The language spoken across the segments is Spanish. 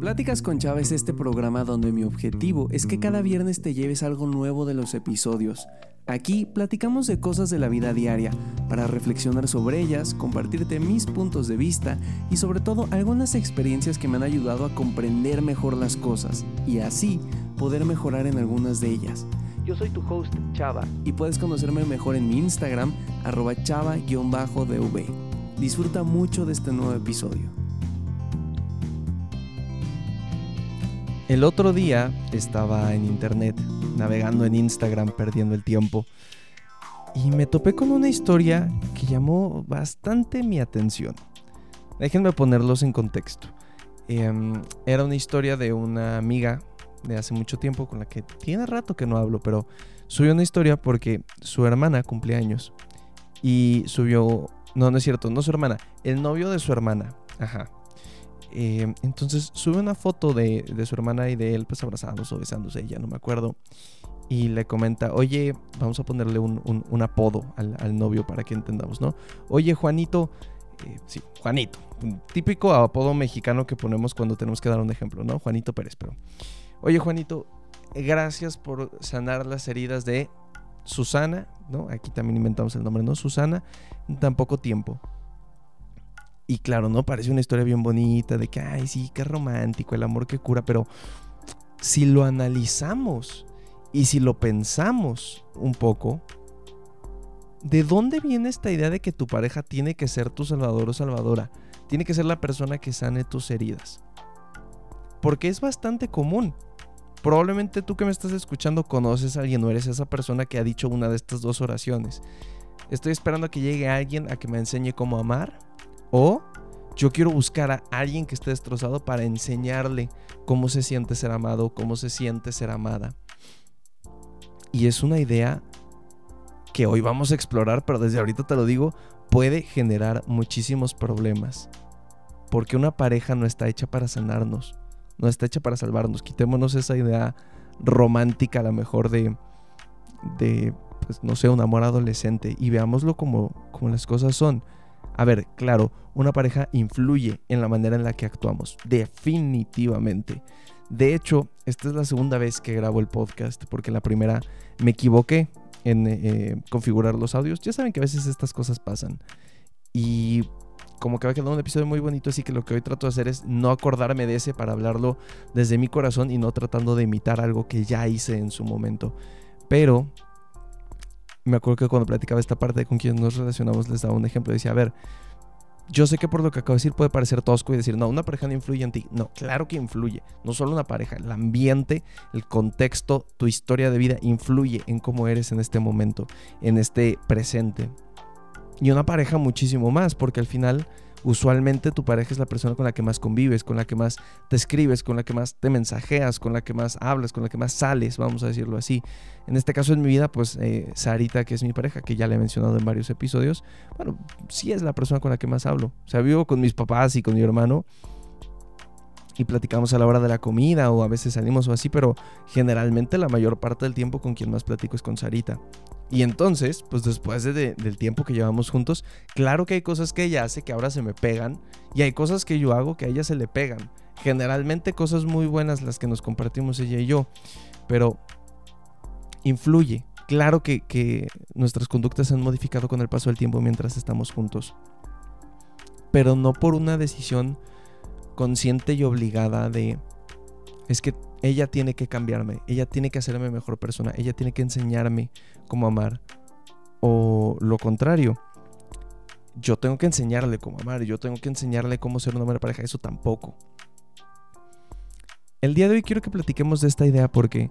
Pláticas con Chava es este programa donde mi objetivo es que cada viernes te lleves algo nuevo de los episodios. Aquí platicamos de cosas de la vida diaria, para reflexionar sobre ellas, compartirte mis puntos de vista y sobre todo algunas experiencias que me han ayudado a comprender mejor las cosas y así poder mejorar en algunas de ellas. Yo soy tu host Chava y puedes conocerme mejor en mi Instagram @chava_dv. Disfruta mucho de este nuevo episodio. El otro día estaba en internet, navegando en Instagram, perdiendo el tiempo, y me topé con una historia que llamó bastante mi atención. Déjenme ponerlos en contexto. Era una historia de una amiga de hace mucho tiempo con la que tiene rato que no hablo, pero subió una historia porque su hermana cumplía años y subió... No es cierto, no su hermana, el novio de su hermana. Ajá. Entonces sube una foto de su hermana y de él pues abrazados o besándose, ya no me acuerdo, y le comenta: oye, vamos a ponerle un apodo al novio para que entendamos, ¿no? Oye, Juanito, sí, Juanito, un típico apodo mexicano que ponemos cuando tenemos que dar un ejemplo, ¿no? Juanito Pérez, pero oye, Juanito, gracias por sanar las heridas de Susana, ¿no? Aquí también inventamos el nombre, ¿no? Susana, en tan poco tiempo. Y claro, ¿no? Parece una historia bien bonita de que, ay, sí, qué romántico, el amor que cura, pero si lo analizamos y si lo pensamos un poco, ¿de dónde viene esta idea de que tu pareja tiene que ser tu salvador o salvadora? Tiene que ser la persona que sane tus heridas. Porque es bastante común. Probablemente tú que me estás escuchando conoces a alguien o eres esa persona que ha dicho una de estas dos oraciones. Estoy esperando a que llegue alguien a que me enseñe cómo amar. O yo quiero buscar a alguien que esté destrozado para enseñarle cómo se siente ser amado, cómo se siente ser amada. Y es una idea que hoy vamos a explorar, pero desde ahorita te lo digo, puede generar muchísimos problemas. Porque una pareja no está hecha para sanarnos, no está hecha para salvarnos. Quitémonos esa idea romántica a lo mejor de pues no sé, un amor adolescente y veámoslo como las cosas son. A ver, claro, una pareja influye en la manera en la que actuamos, definitivamente. De hecho, esta es la segunda vez que grabo el podcast, porque en la primera me equivoqué en configurar los audios. Ya saben que a veces estas cosas pasan. Y como que va a quedar un episodio muy bonito, así que lo que hoy trato de hacer es no acordarme de ese para hablarlo desde mi corazón y no tratando de imitar algo que ya hice en su momento. Pero... me acuerdo que cuando platicaba esta parte con quienes nos relacionamos les daba un ejemplo. Decía, a ver, yo sé que por lo que acabo de decir puede parecer tosco y decir, no, una pareja no influye en ti. No, claro que influye. No solo una pareja, el ambiente, el contexto, tu historia de vida influye en cómo eres en este momento, en este presente. Y una pareja muchísimo más, porque al final... usualmente tu pareja es la persona con la que más convives, con la que más te escribes, con la que más te mensajeas, con la que más hablas, con la que más sales, vamos a decirlo así. En este caso en mi vida, pues Sarita, que es mi pareja, que ya le he mencionado en varios episodios, bueno, sí es la persona con la que más hablo. O sea, vivo con mis papás y con mi hermano y platicamos a la hora de la comida o a veces salimos o así, pero generalmente la mayor parte del tiempo con quien más platico es con Sarita. Y entonces, pues después del tiempo que llevamos juntos, claro que hay cosas que ella hace que ahora se me pegan y hay cosas que yo hago que a ella se le pegan. Generalmente cosas muy buenas las que nos compartimos ella y yo, pero influye. Claro que nuestras conductas se han modificado con el paso del tiempo mientras estamos juntos, pero no por una decisión consciente y obligada de... es que ella tiene que cambiarme, ella tiene que hacerme mejor persona, ella tiene que enseñarme cómo amar. O lo contrario, yo tengo que enseñarle cómo amar, yo tengo que enseñarle cómo ser una buena pareja. Eso tampoco. El día de hoy quiero que platiquemos de esta idea porque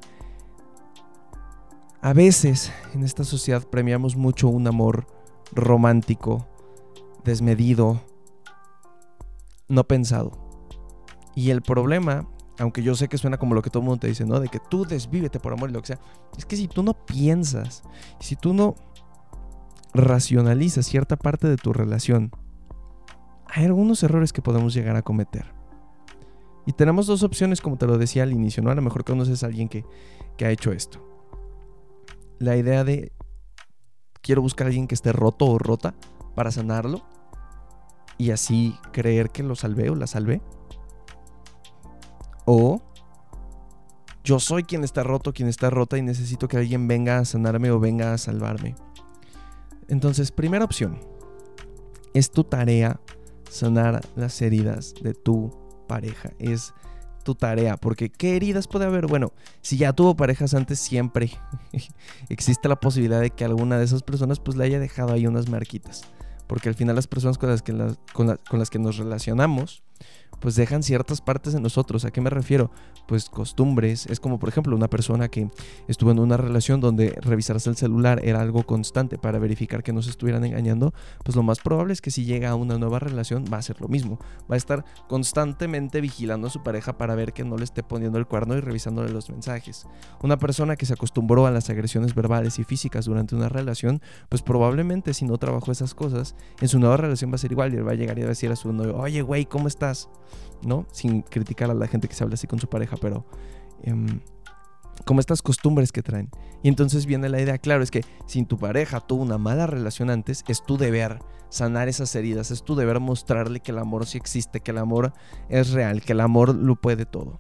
a veces en esta sociedad premiamos mucho un amor romántico, desmedido, no pensado. Y el problema, aunque yo sé que suena como lo que todo el mundo te dice, ¿no? De que tú desvívete por amor y lo que sea. Es que si tú no piensas, si tú no racionalizas cierta parte de tu relación, hay algunos errores que podemos llegar a cometer. Y tenemos dos opciones, como te lo decía al inicio, ¿no? A lo mejor conoces a alguien que ha hecho esto. La idea de quiero buscar a alguien que esté roto o rota para sanarlo y así creer que lo salvé o la salvé. O yo soy quien está roto, quien está rota y necesito que alguien venga a sanarme o venga a salvarme. Entonces, primera opción, es tu tarea sanar las heridas de tu pareja. Es tu tarea, porque ¿qué heridas puede haber? Bueno, si ya tuvo parejas antes, siempre existe la posibilidad de que alguna de esas personas pues le haya dejado ahí unas marquitas, porque al final las personas con las que nos relacionamos pues dejan ciertas partes de nosotros. ¿A qué me refiero? Pues costumbres. Es como por ejemplo una persona que estuvo en una relación donde revisarse el celular era algo constante para verificar que no se estuvieran engañando. Pues lo más probable es que si llega a una nueva relación va a ser lo mismo. Va a estar constantemente vigilando a su pareja para ver que no le esté poniendo el cuerno y revisándole los mensajes. Una persona que se acostumbró a las agresiones verbales y físicas durante una relación, pues probablemente si no trabajó esas cosas, en su nueva relación va a ser igual y él va a llegar y va a decir a su novio: oye güey, ¿cómo estás? ¿No? Sin criticar a la gente que se habla así con su pareja, pero como estas costumbres que traen. Y entonces viene la idea, claro, es que si tu pareja tuvo una mala relación antes, es tu deber sanar esas heridas, es tu deber mostrarle que el amor sí existe, que el amor es real, que el amor lo puede todo.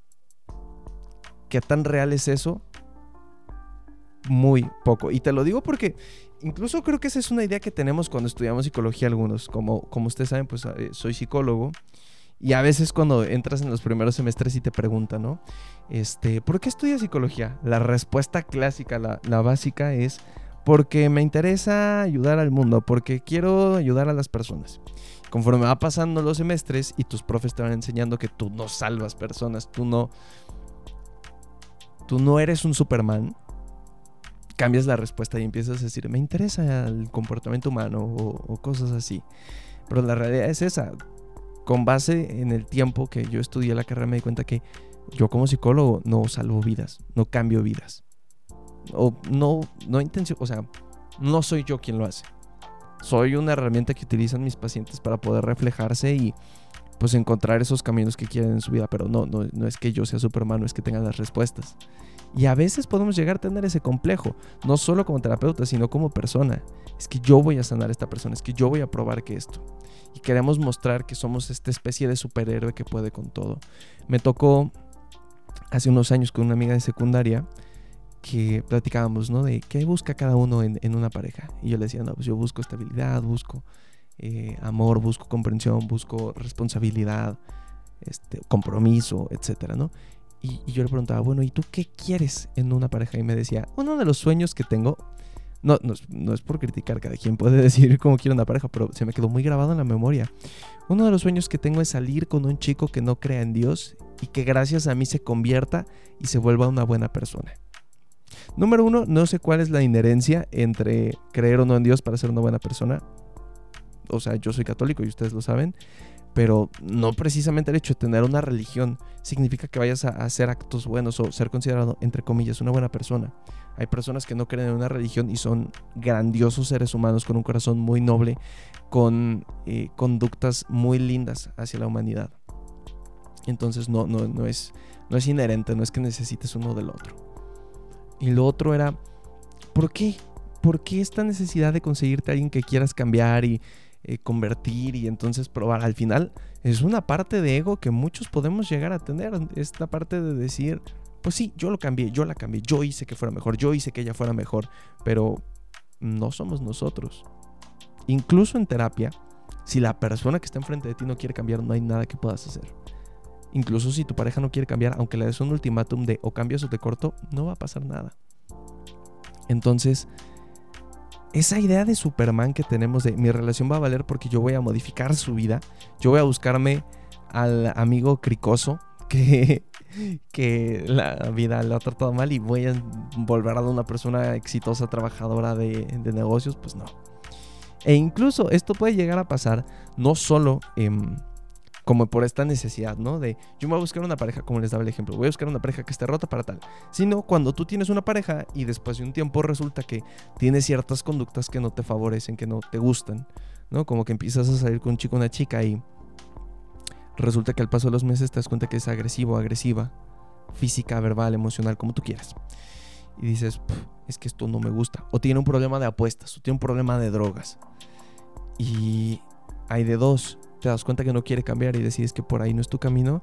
¿Qué tan real es eso? Muy poco. Y te lo digo porque incluso creo que esa es una idea que tenemos cuando estudiamos psicología algunos. Como ustedes saben, pues soy psicólogo. Y a veces cuando entras en los primeros semestres y te preguntan, ¿no? ¿Por qué estudias psicología? La respuesta clásica, la básica es porque me interesa ayudar al mundo, porque quiero ayudar a las personas. Conforme va pasando los semestres y tus profes te van enseñando que tú no salvas personas, tú no eres un Superman, cambias la respuesta y empiezas a decir, me interesa el comportamiento humano o cosas así. Pero la realidad es esa. Con base en el tiempo que yo estudié la carrera me di cuenta que yo como psicólogo no salvo vidas, no cambio vidas. O no soy yo quien lo hace. Soy una herramienta que utilizan mis pacientes para poder reflejarse y pues encontrar esos caminos que quieren en su vida. Pero no es que yo sea Superman, no es que tenga las respuestas. Y a veces podemos llegar a tener ese complejo, no solo como terapeuta, sino como persona. Es que yo voy a sanar a esta persona, es que yo voy a probar que esto. Y queremos mostrar que somos esta especie de superhéroe que puede con todo. Me tocó hace unos años con una amiga de secundaria que platicábamos, ¿no? De qué busca cada uno en una pareja. Y yo le decía, no, pues yo busco estabilidad, busco amor, busco comprensión, busco responsabilidad, compromiso, etcétera, ¿no? Y yo le preguntaba, bueno, ¿y tú qué quieres en una pareja? Y me decía, uno de los sueños que tengo, no es por criticar, cada quien puede decidir cómo quiere una pareja, pero se me quedó muy grabado en la memoria. Uno de los sueños que tengo es salir con un chico que no crea en Dios y que gracias a mí se convierta y se vuelva una buena persona. Número 1, no sé cuál es la inherencia entre creer o no en Dios para ser una buena persona. O sea, yo soy católico y ustedes lo saben. Pero no precisamente el hecho de tener una religión significa que vayas a hacer actos buenos o ser considerado, entre comillas, una buena persona. Hay personas que no creen en una religión y son grandiosos seres humanos con un corazón muy noble, con conductas muy lindas hacia la humanidad. Entonces no es inherente, no es que necesites uno del otro. Y lo otro era, ¿por qué? ¿Por qué esta necesidad de conseguirte a alguien que quieras cambiar y convertir y entonces probar? Al final es una parte de ego que muchos podemos llegar a tener, esta parte de decir, pues sí, yo la cambié, yo hice que fuera mejor, yo hice que ella fuera mejor, pero no somos nosotros. Incluso en terapia, si la persona que está enfrente de ti no quiere cambiar, no hay nada que puedas hacer. Incluso si tu pareja no quiere cambiar, aunque le des un ultimátum de o cambias o te corto, no va a pasar nada. Entonces, esa idea de Superman que tenemos de mi relación va a valer porque yo voy a modificar su vida, yo voy a buscarme al amigo cricoso que la vida le ha tratado mal y voy a volver a una persona exitosa, trabajadora de negocios, pues no. E incluso esto puede llegar a pasar no solo como por esta necesidad, ¿no? De yo me voy a buscar una pareja, como les daba el ejemplo, voy a buscar una pareja que esté rota para tal, sino cuando tú tienes una pareja y después de un tiempo resulta que tienes ciertas conductas que no te favorecen, que no te gustan, ¿no? Como que empiezas a salir con un chico o una chica y resulta que al paso de los meses te das cuenta que es agresivo, agresiva, física, verbal, emocional, como tú quieras. Y dices, es que esto no me gusta. O tiene un problema de apuestas, o tiene un problema de drogas. Y hay de dos. Te das cuenta que no quiere cambiar y decides que por ahí no es tu camino,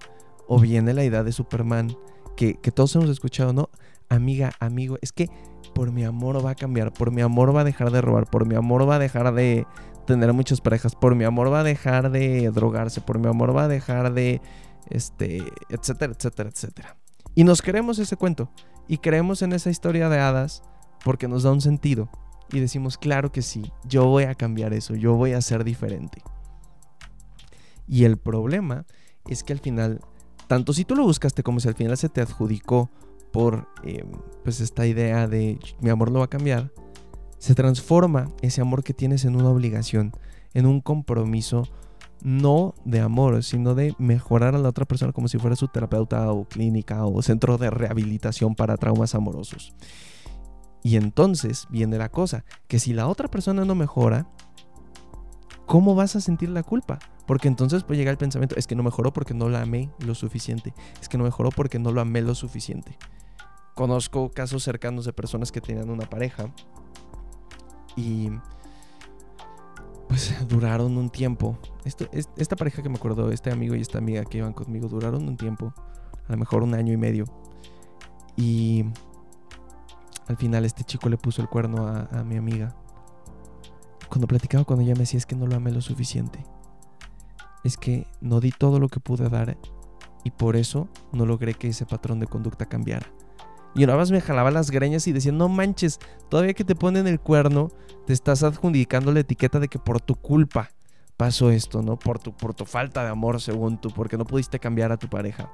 O viene la idea de Superman, que todos hemos escuchado, ¿no? Amiga, amigo, es que por mi amor va a cambiar, por mi amor va a dejar de robar, por mi amor va a dejar de tener muchas parejas, por mi amor va a dejar de drogarse, por mi amor va a dejar de, etcétera, etcétera, etcétera. Y nos creemos ese cuento y creemos en esa historia de hadas porque nos da un sentido y decimos, claro que sí, yo voy a cambiar eso, yo voy a ser diferente. Y el problema es que al final, tanto si tú lo buscaste como si al final se te adjudicó por pues esta idea de mi amor lo va a cambiar, se transforma ese amor que tienes en una obligación, en un compromiso no de amor, sino de mejorar a la otra persona como si fuera su terapeuta o clínica o centro de rehabilitación para traumas amorosos. Y entonces viene la cosa, que si la otra persona no mejora, ¿cómo vas a sentir la culpa? Porque entonces pues llega el pensamiento, es que no mejoró porque no la amé lo suficiente, es que no mejoró porque no lo amé lo suficiente. Conozco casos cercanos de personas que tenían una pareja y pues duraron un tiempo. Esta pareja que me acuerdo, este amigo y esta amiga que iban conmigo, duraron un tiempo, a lo mejor 1 año y medio. Y al final este chico le puso el cuerno a mi amiga. Cuando platicaba con ella me decía, es que no lo amé lo suficiente. Es que no di todo lo que pude dar y por eso no logré que ese patrón de conducta cambiara. Y una vez me jalaba las greñas y decía, no manches, todavía que te ponen el cuerno, te estás adjudicando la etiqueta de que por tu culpa pasó esto, ¿no? Por tu falta de amor, según tú, porque no pudiste cambiar a tu pareja.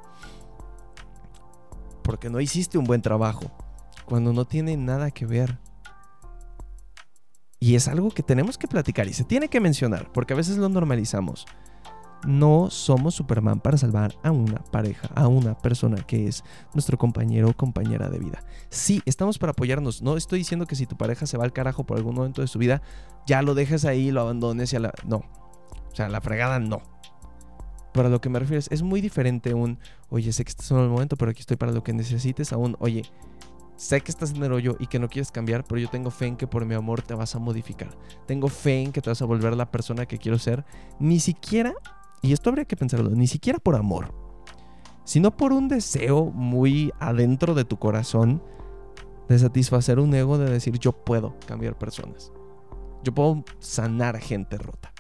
Porque no hiciste un buen trabajo, cuando no tiene nada que ver. Y es algo que tenemos que platicar y se tiene que mencionar, porque a veces lo normalizamos. No somos Superman para salvar a una pareja, a una persona que es nuestro compañero o compañera de vida. Sí, estamos para apoyarnos. No estoy diciendo que si tu pareja se va al carajo por algún momento de su vida, ya lo dejes ahí, lo abandones y no. O sea, la fregada no. Pero a lo que me refiero es muy diferente oye, sé que estás en el momento, pero aquí estoy para lo que necesites, oye, sé que estás en el hoyo y que no quieres cambiar, pero yo tengo fe en que por mi amor te vas a modificar. Tengo fe en que te vas a volver la persona que quiero ser. Ni siquiera... Y esto habría que pensarlo, ni siquiera por amor, sino por un deseo muy adentro de tu corazón de satisfacer un ego de decir yo puedo cambiar personas. Yo puedo sanar gente rota.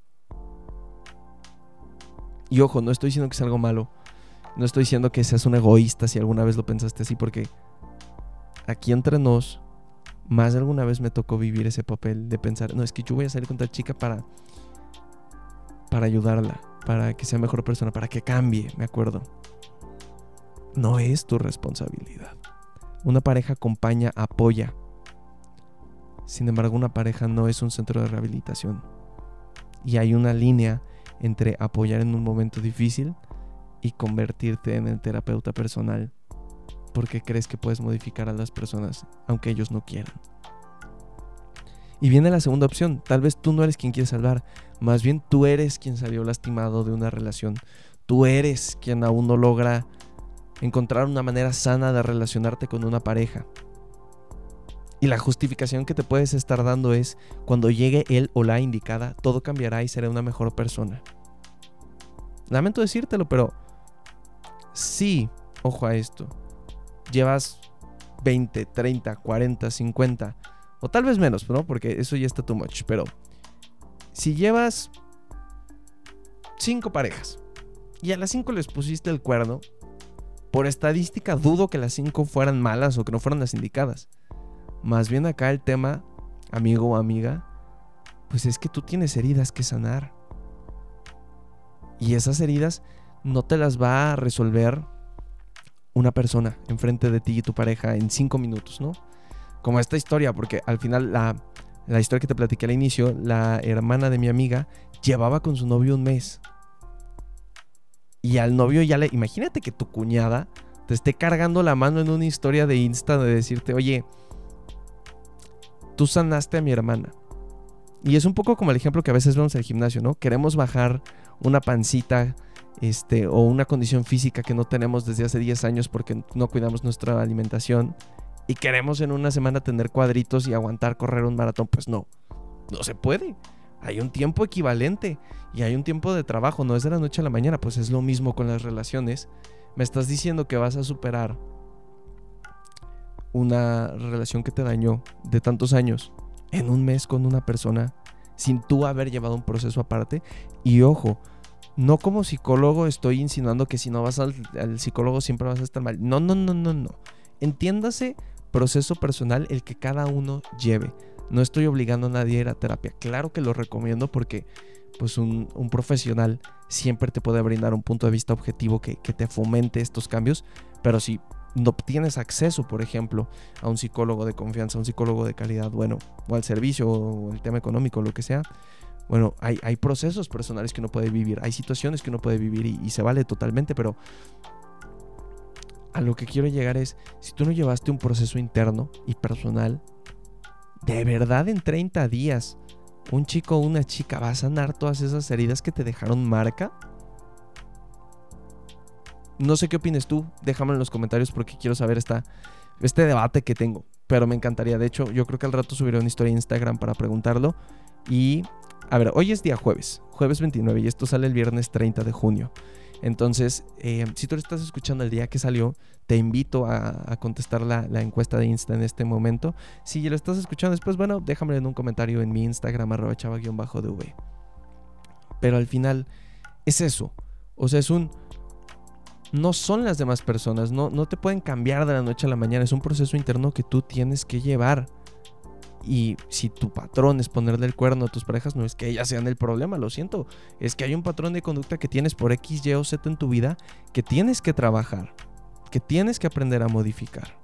Y ojo, no estoy diciendo que es algo malo. No estoy diciendo que seas un egoísta si alguna vez lo pensaste así, porque aquí entre nos, más de alguna vez me tocó vivir ese papel de pensar, no, es que yo voy a salir con tal chica para ayudarla, para que sea mejor persona, para que cambie, me acuerdo. No es tu responsabilidad. Una pareja acompaña, apoya. Sin embargo, una pareja no es un centro de rehabilitación. Y hay una línea entre apoyar en un momento difícil y convertirte en el terapeuta personal, porque crees que puedes modificar a las personas, aunque ellos no quieran. Y viene la segunda opción. Tal vez tú no eres quien quiere salvar. Más bien tú eres quien salió lastimado de una relación. Tú eres quien aún no logra encontrar una manera sana de relacionarte con una pareja. Y la justificación que te puedes estar dando es, cuando llegue él o la indicada, todo cambiará y seré una mejor persona. Lamento decírtelo, pero sí, ojo a esto. Llevas 20, 30, 40, 50... o tal vez menos, ¿no? Porque eso ya está too much. Pero si llevas 5 parejas y a las 5 les pusiste el cuerno, por estadística dudo que las 5 fueran malas o que no fueran las indicadas. Más bien acá el tema, amigo o amiga, pues es que tú tienes heridas que sanar. Y esas heridas no te las va a resolver una persona enfrente de ti y tu pareja en 5 minutos, ¿no? Como esta historia, porque al final la historia que te platiqué al inicio, la hermana de mi amiga llevaba con su novio 1 mes. Y al novio imagínate que tu cuñada te esté cargando la mano en una historia de Insta de decirte, oye, tú sanaste a mi hermana. Y es un poco como el ejemplo que a veces vemos en el gimnasio, ¿no? Queremos bajar una pancita, o una condición física que no tenemos desde hace 10 años porque no cuidamos nuestra alimentación. Y queremos en una semana tener cuadritos y aguantar correr un maratón. Pues no se puede. Hay un tiempo equivalente y hay un tiempo de trabajo, no es de la noche a la mañana. Pues es lo mismo con las relaciones. Me estás diciendo que vas a superar una relación que te dañó de tantos años en un mes con una persona sin tú haber llevado un proceso aparte. Y ojo, no como psicólogo estoy insinuando que si no vas al psicólogo siempre vas a estar mal. No. Entiéndase proceso personal el que cada uno lleve. No estoy obligando a nadie a ir a terapia. Claro que lo recomiendo porque pues un profesional siempre te puede brindar un punto de vista objetivo que te fomente estos cambios. Pero si no tienes acceso, por ejemplo, a un psicólogo de confianza, a un psicólogo de calidad, bueno, o al servicio, o el tema económico, lo que sea, bueno, hay procesos personales que uno puede vivir, hay situaciones que uno puede vivir y se vale totalmente, pero a lo que quiero llegar es, si tú no llevaste un proceso interno y personal, de verdad en 30 días, un chico o una chica va a sanar todas esas heridas que te dejaron marca. No sé qué opines tú, déjamelo en los comentarios porque quiero saber este debate que tengo, pero me encantaría. De hecho, yo creo que al rato subiré una historia en Instagram para preguntarlo. Y, a ver, hoy es día jueves 29 y esto sale el viernes 30 de junio. Entonces, si tú lo estás escuchando el día que salió, te invito a contestar la encuesta de Insta en este momento. Si lo estás escuchando después, bueno, déjamelo en un comentario en mi Instagram, @chava_dv. Pero al final, es eso. O sea, no son las demás personas, no te pueden cambiar de la noche a la mañana, es un proceso interno que tú tienes que llevar. Y si tu patrón es ponerle el cuerno a tus parejas, no es que ellas sean el problema, lo siento, es que hay un patrón de conducta que tienes por X, Y o Z en tu vida que tienes que trabajar, que tienes que aprender a modificar.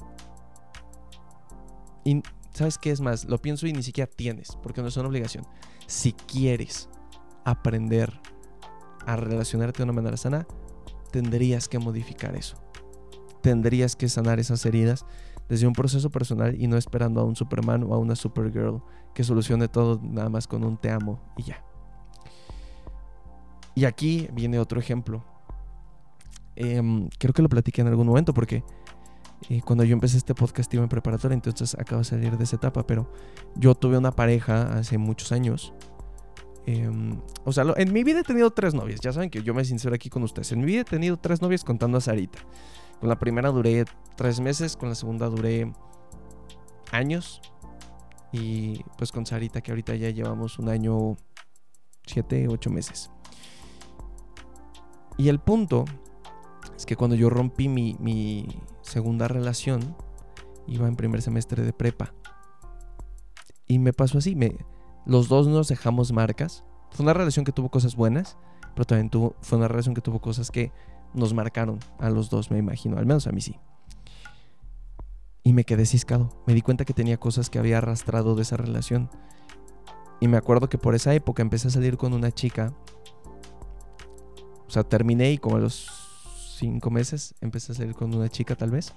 Y ¿sabes qué es más? Lo pienso y ni siquiera tienes, porque no es una obligación. Si quieres aprender a relacionarte de una manera sana, tendrías que modificar eso. Tendrías que sanar esas heridas desde un proceso personal y no esperando a un Superman o a una Supergirl que solucione todo nada más con un te amo y ya. Y aquí viene otro ejemplo. Creo que lo platiqué en algún momento porque cuando yo empecé este podcast iba en preparatoria, entonces acabo de salir de esa etapa, pero yo tuve una pareja hace muchos años. O sea, en mi vida he tenido 3 novias. Ya saben que yo me sincero aquí con ustedes. En mi vida he tenido 3 novias contando a Sarita. Con la primera duré 3 meses, con la segunda duré años. Y pues con Sarita, que ahorita ya llevamos un año, 7, 8 meses. Y el punto es que cuando yo rompí mi segunda relación, iba en primer semestre de prepa. Y me pasó así, los dos nos dejamos marcas. Fue una relación que tuvo cosas buenas, pero también fue una relación que tuvo cosas que nos marcaron a los dos, me imagino. Al menos a mí sí. Y me quedé ciscado. Me di cuenta que tenía cosas que había arrastrado de esa relación. Y me acuerdo que por esa época empecé a salir con una chica. O sea, terminé y como a los 5 meses empecé a salir con una chica tal vez.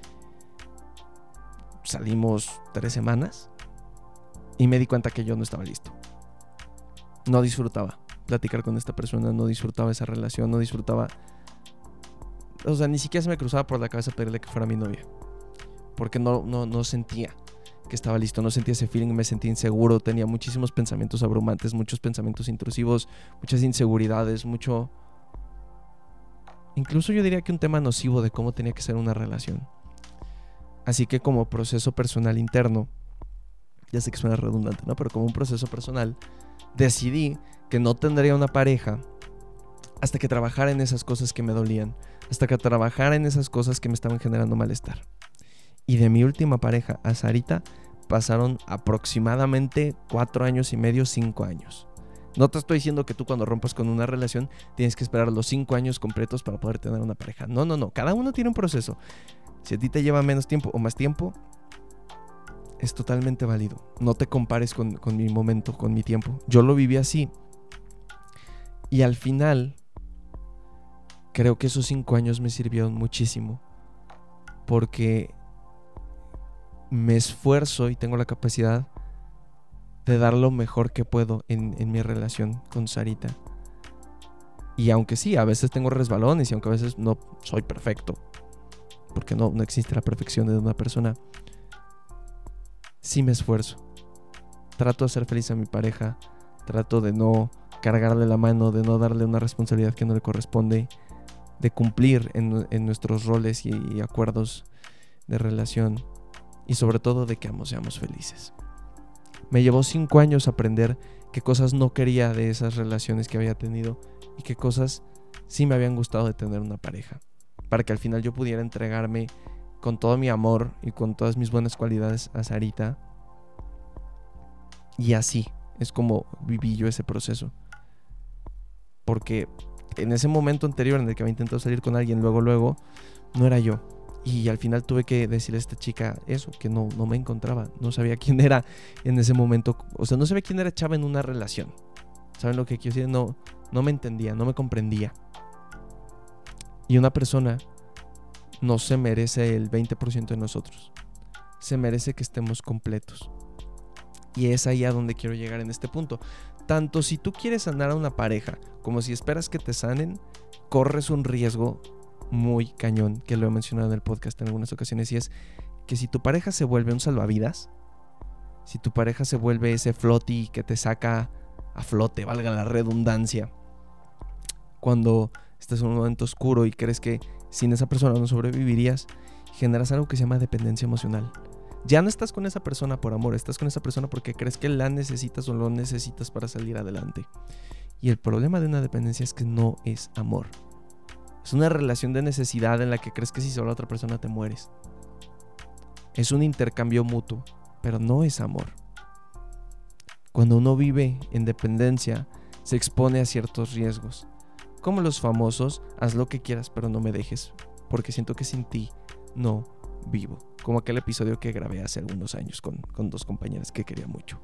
Salimos 3 semanas. Y me di cuenta que yo no estaba listo. No disfrutaba platicar con esta persona, no disfrutaba esa relación, no disfrutaba... O sea, ni siquiera se me cruzaba por la cabeza pedirle que fuera mi novia. Porque no sentía que estaba listo, no sentía ese feeling, me sentía inseguro, tenía muchísimos pensamientos abrumantes, muchos pensamientos intrusivos, muchas inseguridades, mucho... Incluso yo diría que un tema nocivo de cómo tenía que ser una relación. Así que como proceso personal interno, ya sé que suena redundante, ¿no? Pero como un proceso personal, decidí que no tendría una pareja hasta que trabajara en esas cosas que me dolían, hasta que trabajara en esas cosas que me estaban generando malestar. Y de mi última pareja a Sarita pasaron aproximadamente 4 años y medio, 5 años. No te estoy diciendo que tú cuando rompas con una relación tienes que esperar los 5 años completos para poder tener una pareja. No. Cada uno tiene un proceso. Si a ti te lleva menos tiempo o más tiempo, es totalmente válido. No te compares con mi momento, con mi tiempo. Yo lo viví así. Y al final, creo que esos 5 años me sirvieron muchísimo. Porque me esfuerzo y tengo la capacidad de dar lo mejor que puedo en mi relación con Sarita. Y aunque sí, a veces tengo resbalones y aunque a veces no soy perfecto, porque no existe la perfección de una persona, sí me esfuerzo. Trato de hacer feliz a mi pareja, trato de no cargarle la mano, de no darle una responsabilidad que no le corresponde, de cumplir en nuestros roles y acuerdos de relación, y sobre todo de que ambos seamos felices. Me llevó 5 años aprender qué cosas no quería de esas relaciones que había tenido y qué cosas sí me habían gustado de tener una pareja, para que al final yo pudiera entregarme con todo mi amor y con todas mis buenas cualidades a Sarita. Y así es como viví yo ese proceso, porque en ese momento anterior en el que había intentado salir con alguien luego no era yo. Y al final tuve que decirle a esta chica eso, que no me encontraba, no sabía quién era en ese momento. O sea, no sabía quién era Chava en una relación. ¿Saben lo que quiero decir? No me entendía, no me comprendía. Y una persona no se merece el 20% de nosotros. Se merece que estemos completos. Y es ahí a donde quiero llegar en este punto. Tanto si tú quieres sanar a una pareja como si esperas que te sanen, corres un riesgo muy cañón, que lo he mencionado en el podcast en algunas ocasiones, y es que si tu pareja se vuelve un salvavidas, si tu pareja se vuelve ese floti que te saca a flote, valga la redundancia, cuando estás en un momento oscuro y crees que sin esa persona no sobrevivirías, generas algo que se llama dependencia emocional. Ya no estás con esa persona por amor, estás con esa persona porque crees que la necesitas o lo necesitas para salir adelante. Y el problema de una dependencia es que no es amor. Es una relación de necesidad en la que crees que si solo otra persona te mueres. Es un intercambio mutuo, pero no es amor. Cuando uno vive en dependencia, se expone a ciertos riesgos. Como los famosos, haz lo que quieras, pero no me dejes, porque siento que sin ti no vivo. Como aquel episodio que grabé hace algunos años con 2 compañeras que quería mucho.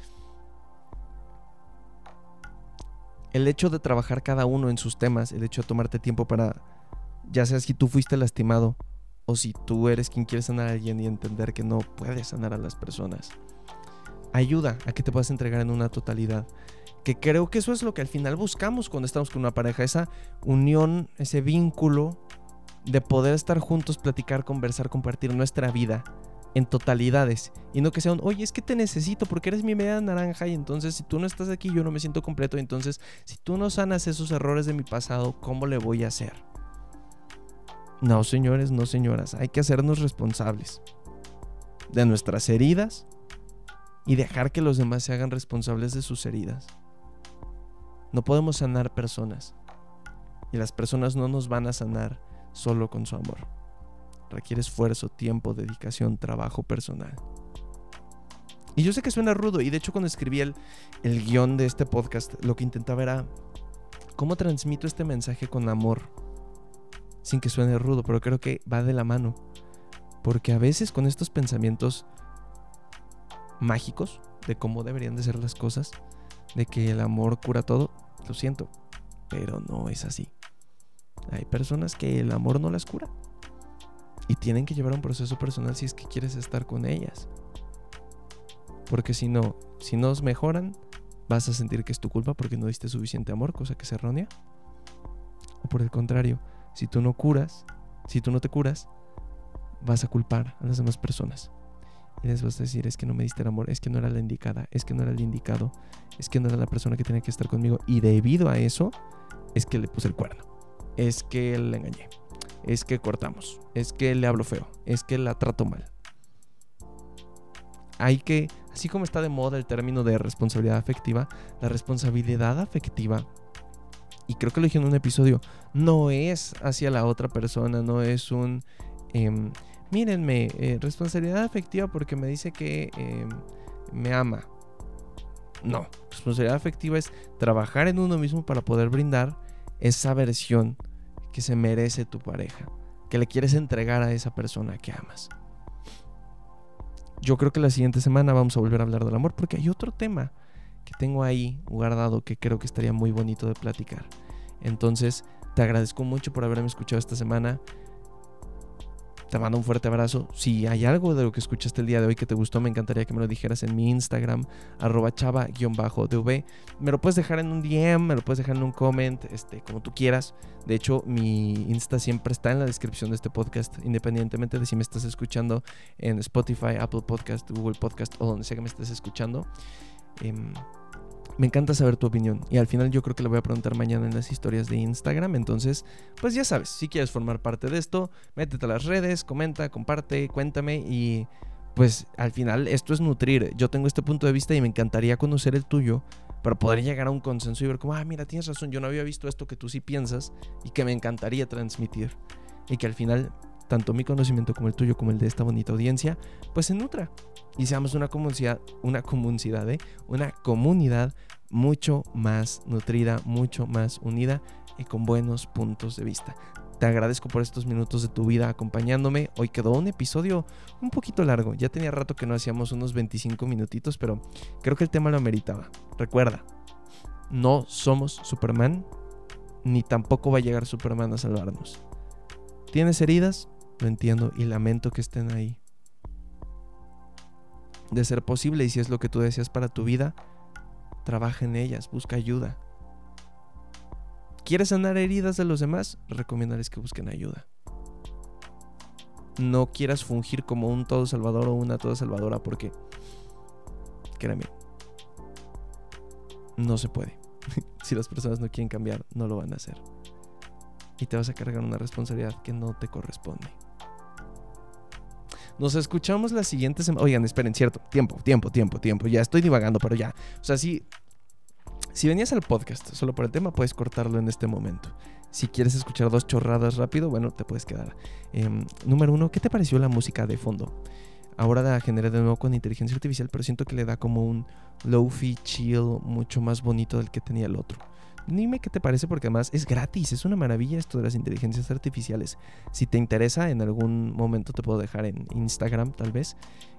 El hecho de trabajar cada uno en sus temas, el hecho de tomarte tiempo para, ya sea si tú fuiste lastimado o si tú eres quien quiere sanar a alguien y entender que no puedes sanar a las personas, ayuda a que te puedas entregar en una totalidad. Que creo que eso es lo que al final buscamos cuando estamos con una pareja, esa unión, ese vínculo de poder estar juntos, platicar, conversar, compartir nuestra vida en totalidades, y no que sea un, oye, es que te necesito porque eres mi media naranja y entonces si tú no estás aquí yo no me siento completo, y entonces si tú no sanas esos errores de mi pasado, ¿cómo le voy a hacer? No, señores, no, señoras, hay que hacernos responsables de nuestras heridas y dejar que los demás se hagan responsables de sus heridas. No podemos sanar personas, y las personas no nos van a sanar solo con su amor. Requiere esfuerzo, tiempo, dedicación, trabajo personal. Y yo sé que suena rudo, y de hecho cuando escribí el guión de este podcast, lo que intentaba era cómo transmito este mensaje con amor sin que suene rudo, pero creo que va de la mano, porque a veces con estos pensamientos mágicos de cómo deberían de ser las cosas, de que el amor cura todo, lo siento, pero no es así. Hay personas que el amor no las cura y tienen que llevar un proceso personal si es que quieres estar con ellas, porque si no mejoran, vas a sentir que es tu culpa porque no diste suficiente amor, cosa que es errónea. O por el contrario, si tú no te curas, vas a culpar a las demás personas y les vas a decir, es que no me diste el amor, es que no era la indicada, es que no era el indicado, es que no era la persona que tenía que estar conmigo, y debido a eso es que le puse el cuerno, es que le engañé, es que cortamos, es que le hablo feo, es que la trato mal. Hay que, así como está de moda el término de responsabilidad afectiva, la responsabilidad afectiva, y creo que lo dije en un episodio, no es hacia la otra persona, no es un mírenme, responsabilidad afectiva porque me dice que me ama. No, responsabilidad afectiva es trabajar en uno mismo para poder brindar esa versión que se merece tu pareja, que le quieres entregar a esa persona que amas. Yo creo que la siguiente semana vamos a volver a hablar del amor, porque hay otro tema que tengo ahí guardado que creo que estaría muy bonito de platicar. Entonces, te agradezco mucho por haberme escuchado esta semana. Te mando un fuerte abrazo. Si hay algo de lo que escuchaste el día de hoy que te gustó, me encantaría que me lo dijeras en mi Instagram, @chava_dv. Me lo puedes dejar en un DM, me lo puedes dejar en un comment, como tú quieras. De hecho, mi Insta siempre está en la descripción de este podcast, independientemente de si me estás escuchando en Spotify, Apple Podcast, Google Podcast o donde sea que me estés escuchando. Me encanta saber tu opinión y al final yo creo que le voy a preguntar mañana en las historias de Instagram. Entonces, pues ya sabes, si quieres formar parte de esto, métete a las redes, comenta, comparte, cuéntame y pues al final esto es nutrir. Yo tengo este punto de vista y me encantaría conocer el tuyo para poder llegar a un consenso y ver como, mira, tienes razón, yo no había visto esto que tú sí piensas y que me encantaría transmitir. Y que al final, tanto mi conocimiento como el tuyo, como el de esta bonita audiencia, pues se nutra. Y seamos una comunidad mucho más nutrida, mucho más unida y con buenos puntos de vista. Te agradezco por estos minutos de tu vida acompañándome. Hoy quedó un episodio un poquito largo. Ya tenía rato que no hacíamos unos 25 minutitos, pero creo que el tema lo ameritaba. Recuerda, no somos Superman, ni tampoco va a llegar Superman a salvarnos. ¿Tienes heridas? Lo entiendo y lamento que estén ahí. De ser posible, y si es lo que tú deseas para tu vida, trabaja en ellas, busca ayuda. ¿Quieres sanar heridas de los demás? Recomiéndales que busquen ayuda. No quieras fungir como un todo salvador o una toda salvadora porque, créeme, no se puede. Si las personas no quieren cambiar, no lo van a hacer. Y te vas a cargar una responsabilidad que no te corresponde. Nos escuchamos la siguiente semana. Oigan, esperen, cierto. Tiempo. Ya estoy divagando, pero ya. O sea, si venías al podcast solo por el tema, puedes cortarlo en este momento. Si quieres escuchar 2 chorradas rápido, bueno, te puedes quedar. Número 1, ¿qué te pareció la música de fondo? Ahora la generé de nuevo con inteligencia artificial, pero siento que le da como un lo-fi chill mucho más bonito del que tenía el otro. Dime qué te parece porque además es gratis, es una maravilla esto de las inteligencias artificiales. Si te interesa, en algún momento te puedo dejar en Instagram tal vez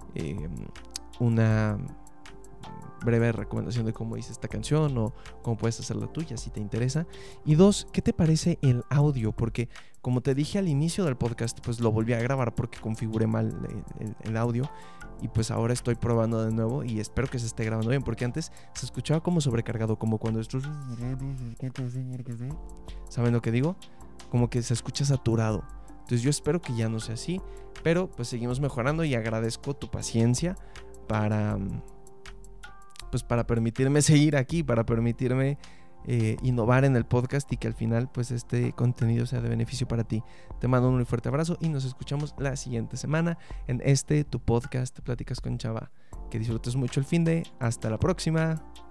una breve recomendación de cómo hice esta canción o cómo puedes hacer la tuya si te interesa. Y 2, ¿qué te parece el audio? Porque como te dije al inicio del podcast, pues lo volví a grabar porque configuré mal el audio. Y pues ahora estoy probando de nuevo y espero que se esté grabando bien, porque antes se escuchaba como sobrecargado, como cuando esto... ¿Saben lo que digo? Como que se escucha saturado. Entonces yo espero que ya no sea así, pero pues seguimos mejorando y agradezco tu paciencia para permitirme seguir aquí, para permitirme innovar en el podcast y que al final pues este contenido sea de beneficio para ti. Te mando un muy fuerte abrazo y nos escuchamos la siguiente semana en tu podcast Pláticas con Chava. Que disfrutes mucho el finde. Hasta la próxima.